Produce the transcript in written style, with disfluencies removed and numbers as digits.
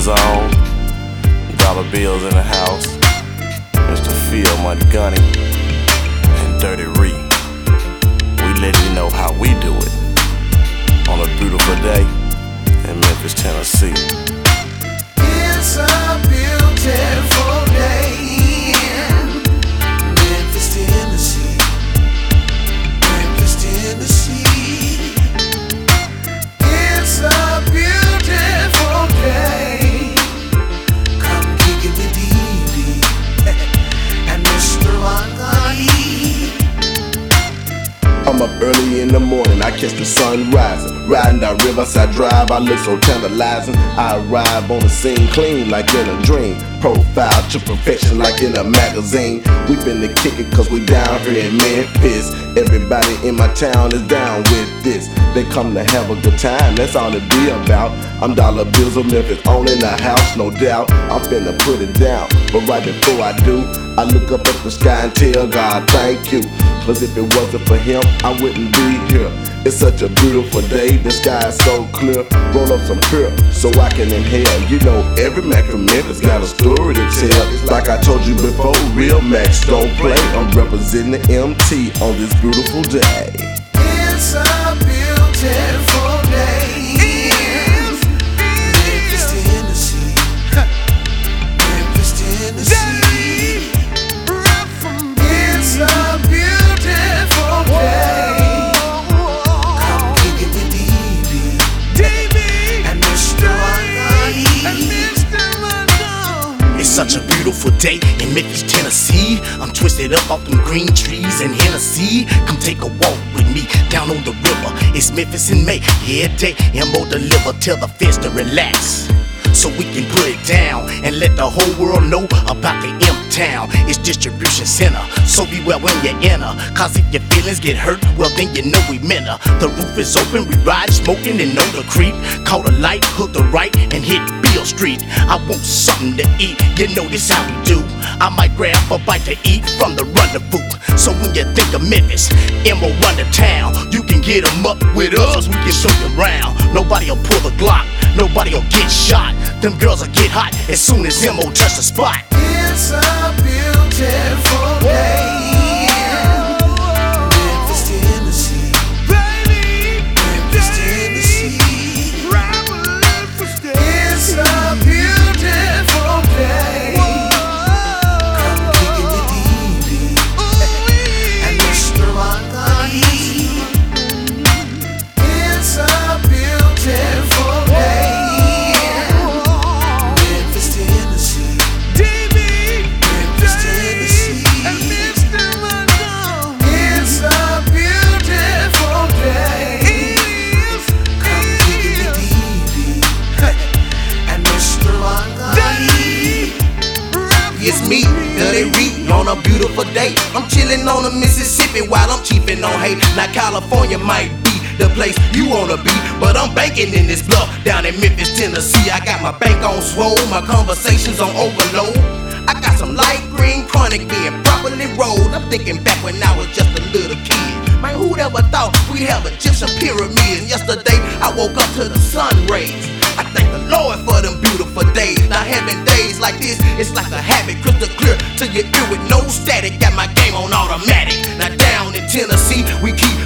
on. Dollar bills in the house. Mr. Phil, Money Gunny, and Dirty Ree. We let you know how we do it on a beautiful day in Memphis, Tennessee. It's a beautiful day in Memphis, Tennessee. Memphis, Tennessee. It's a beautiful day. Come kick it with Dee and Mr. Wangani. I'm up early in the morning, I catch the sun rising. Riding down Riverside Drive, I look so tantalizing. I arrive on the scene clean like in a dream. Profile to perfection like in a magazine. We finna kick it cause we down here in Memphis. Everybody in my town is down with this. They come to have a good time, that's all it be about. I'm Dollar Bills of Memphis, owning the house, no doubt. I'm finna put it down, but right before I do, I look up at the sky and tell God thank you. Cause if it wasn't for him, I wouldn't be here. It's such a beautiful day, the sky is so clear. Roll up some pure so I can inhale. You know every Mac from Memphis got a story to tell. Like I told you before, real Macs don't play. I'm representing the MT on this beautiful day. It's a beautiful day in Memphis, Tennessee. Memphis, Tennessee. It's a beautiful day. Come kick it with Dee and Mr. Wangani. It's such a beautiful day in Memphis, Tennessee. I'm twisted up off them green trees in Hennessy. Come take a walk with me down on the river. It's Memphis in May, yeah, day. MO deliver, tell the feds to relax, so we can put it down and let the whole world know about the M-Town. It's distribution center, so beware when you enter. Cause if your feelings get hurt, well then you know we meant her. The roof is open, we ride smoking and know the creep. Caught a light, hooked the right and hit Beale Street. I want something to eat, you know this how we do. I might grab a bite to eat from the rendezvous. So when you think of Memphis, M.O. run the town. You can get 'em up with us, we can show you around. Nobody'll pull the Glock, nobody'll get shot. Them girls will get hot as soon as M.O. touch the spot. It's a beautiful day in Memphis, Tennessee. Memphis, Tennessee. It's a beautiful day. Come kick it with Dee and Mr. Wangani. It's a beautiful day. It's me, Dirty Ree, on a beautiful day. I'm chillin' on the Mississippi while I'm cheapin' on hay. Now California might be the place you wanna be, but I'm banking in this bluff down in Memphis, Tennessee. I got my bank on swole, my conversations on overload. I got some light green chronic being properly rolled. I'm thinking back when I was just a little kid. Man, who'd ever thought we'd have Egyptian pyramids? And yesterday I woke up to the sun rays. I thank the Lord for them beautiful days. Now having days like this, it's like a habit, crystal clear to your ear with no static. Got my game on automatic. Now down in Tennessee, we keep